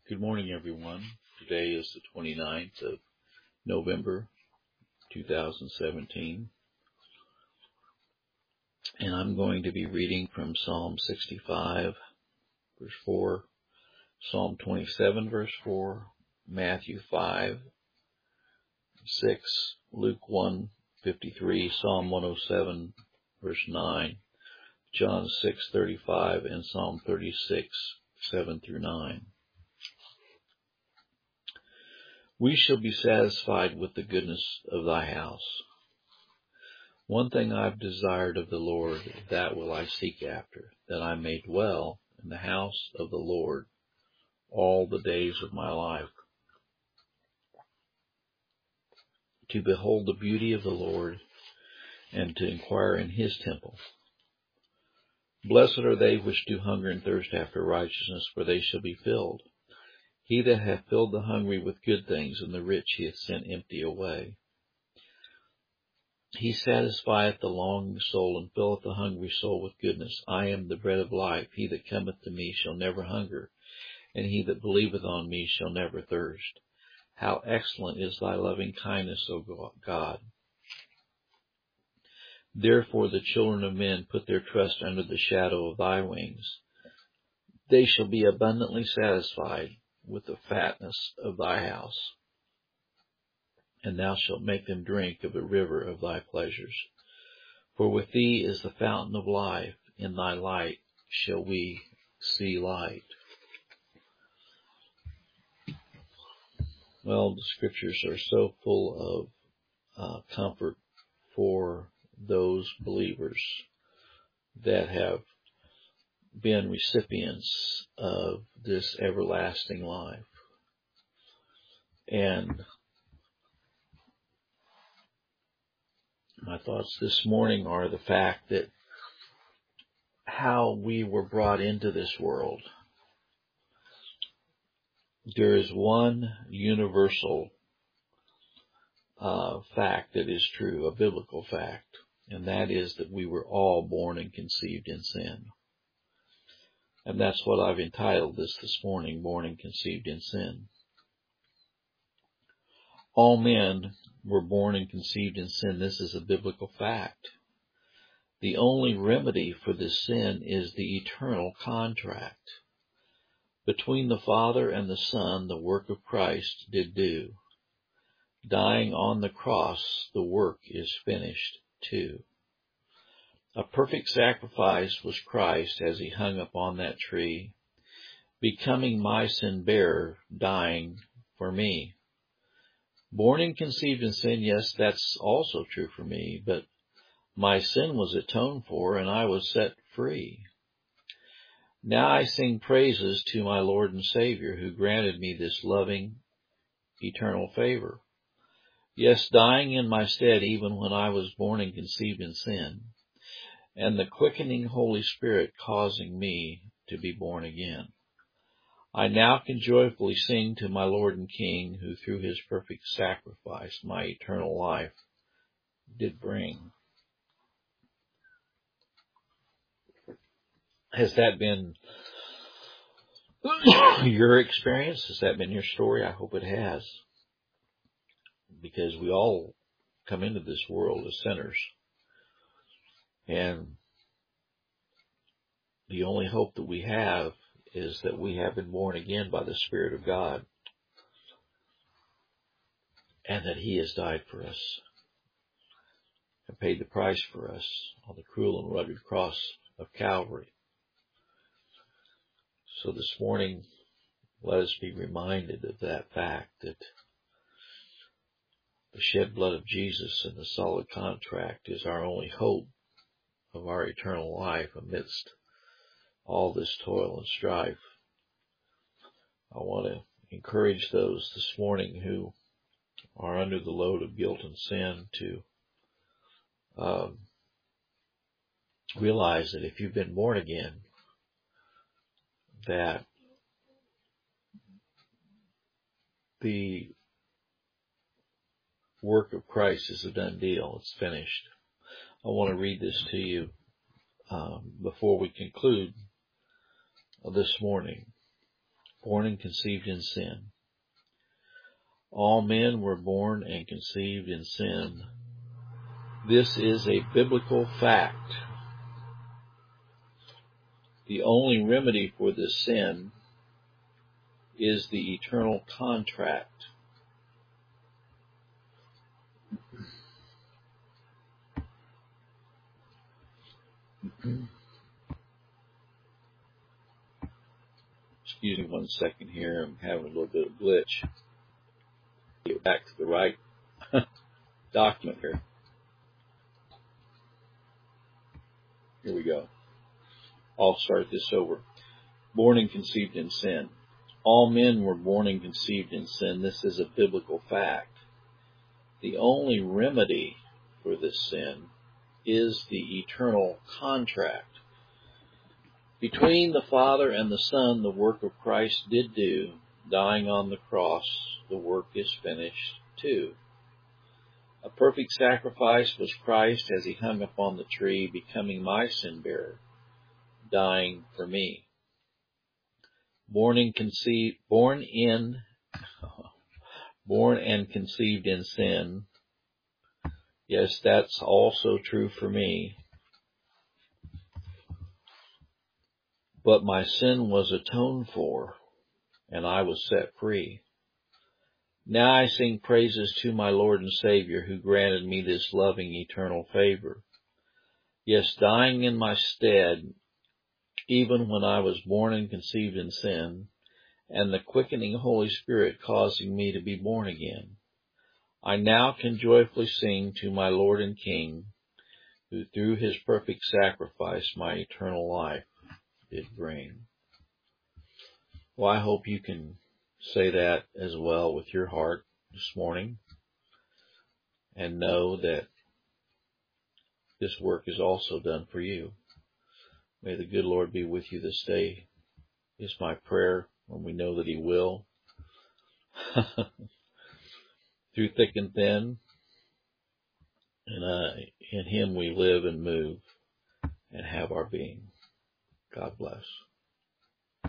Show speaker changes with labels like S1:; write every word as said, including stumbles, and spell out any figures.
S1: Good morning, everyone. Today is the twenty-ninth of November, two thousand seventeen, and I'm going to be reading from Psalm sixty-five, verse four, Psalm twenty-seven, verse four, Matthew five, six, Luke one, fifty-three, Psalm one oh seven, verse nine, John six, thirty-five, and Psalm thirty-six, seven through nine. We shall be satisfied with the goodness of thy house. One thing I've desired of the Lord, that will I seek after, that I may dwell in the house of the Lord all the days of my life, to behold the beauty of the Lord and to inquire in his temple. Blessed are they which do hunger and thirst after righteousness, for they shall be filled. He that hath filled the hungry with good things, and the rich he hath sent empty away. He satisfieth the longing soul, and filleth the hungry soul with goodness. I am the bread of life. He that cometh to me shall never hunger, and he that believeth on me shall never thirst. How excellent is thy loving kindness, O God! Therefore the children of men put their trust under the shadow of thy wings. They shall be abundantly satisfied with the fatness of thy house, and thou shalt make them drink of the river of thy pleasures. For with thee is the fountain of life, in thy light shall we see light. Well, the scriptures are so full of uh, comfort for those believers that have been recipients of this everlasting life. And my thoughts this morning are the fact that how we were brought into this world. There is one universal uh, fact that is true, a biblical fact, and that is that we were all born and conceived in sin. And that's what I've entitled this this morning, Born and Conceived in Sin. All men were born and conceived in sin. This is a biblical fact. The only remedy for this sin is the eternal contract. Between the Father and the Son, the work of Christ did do. Dying on the cross, the work is finished too. A perfect sacrifice was Christ as he hung upon that tree, becoming my sin bearer, dying for me. Born and conceived in sin, yes, that's also true for me, but my sin was atoned for and I was set free. Now I sing praises to my Lord and Savior, who granted me this loving, eternal favor. Yes, dying in my stead even when I was born and conceived in sin, and the quickening Holy Spirit causing me to be born again. I now can joyfully sing to my Lord and King, who through his perfect sacrifice my eternal life did bring. Has that been your experience? Has that been your story? I hope it has. Because we all come into this world as sinners. And the only hope that we have is that we have been born again by the Spirit of God, and that he has died for us and paid the price for us on the cruel and rugged cross of Calvary. So this morning, let us be reminded of that fact, that the shed blood of Jesus and the solid contract is our only hope of our eternal life amidst all this toil and strife. I want to encourage those this morning who are under the load of guilt and sin to um, realize that if you've been born again, that the work of Christ is a done deal. It's finished. I want to read this to you um, before we conclude this morning. born and conceived in sin. All men were born and conceived in sin. This is a biblical fact. The only remedy for this sin is the eternal contract. Excuse me one second here. I'm having a little bit of glitch. Get back to the right document here. Here we go. I'll start this over. Born and conceived in sin. All men were born and conceived in sin. This is a biblical fact. The only remedy for this sin is the eternal contract. Between the Father and the Son, the work of Christ did do. Dying on the cross, the work is finished too. A perfect sacrifice was Christ as he hung upon the tree, becoming my sin bearer, dying for me. Born and conceived, born in, born and conceived in sin. Yes, that's also true for me. But my sin was atoned for, and I was set free. Now I sing praises to my Lord and Savior, who granted me this loving eternal favor. Yes, dying in my stead, even when I was born and conceived in sin, and the quickening Holy Spirit causing me to be born again. I now can joyfully sing to my Lord and King, who through his perfect sacrifice my eternal life did bring. Well, I hope you can say that as well with your heart this morning, and know that this work is also done for you. May the good Lord be with you this day, is my prayer, when we know that he will. Through thick and thin, and uh, in him we live and move and have our being. God bless.